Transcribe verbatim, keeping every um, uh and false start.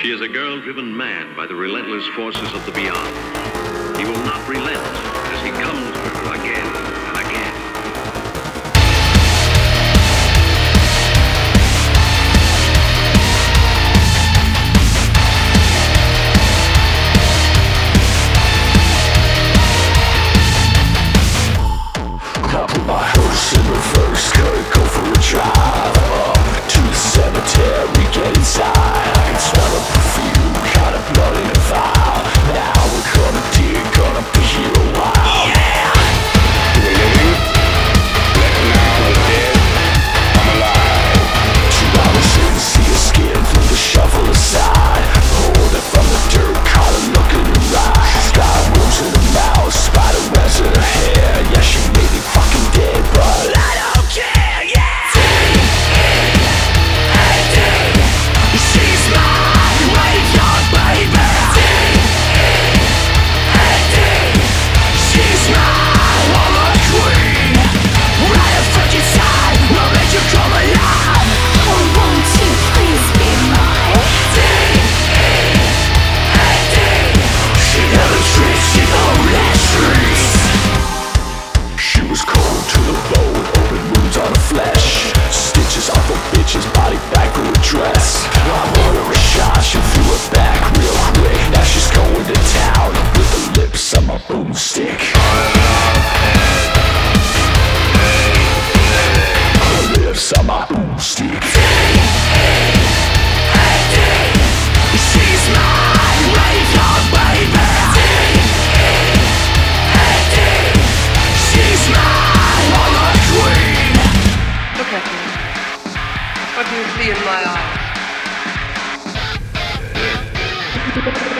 She is a girl driven mad by the relentless forces of the beyond. He will not relent as he comes to her again and again. I put my hearse in reverse, gotta go for a drive up to the cemetery, get inside. I can smell the perfume, got a blood in a vial. Now we're gonna dig, gonna be here a while. Yeah! We're living, letting out the dead, I'm alive. Two hours in, see her skin through the shovel aside. Pulled it from the dirt, caught her look in her eyes. She's got worms in her mouth, spider webs in her hair. Yeah, she may be fucking dead, but I don't care, yeah! D E A D, she's my graveyard baby. D E A D, she's my horror queen. Right up fucking side, we'll make you come alive. Oh, won't you please be mine? D E A D, she never tricks, she only streets. She was cold to the bone, open wounds on her flesh. Stitches off her bitch's body back to her dress. I bought her a shot, she threw it back real quick. Now she's going to town with the lips on my boomstick. Her lips on my boomstick. D E A D, she's my graveyard baby. D E A D, she's my horror queen. Look at me. What do you see in my eyes?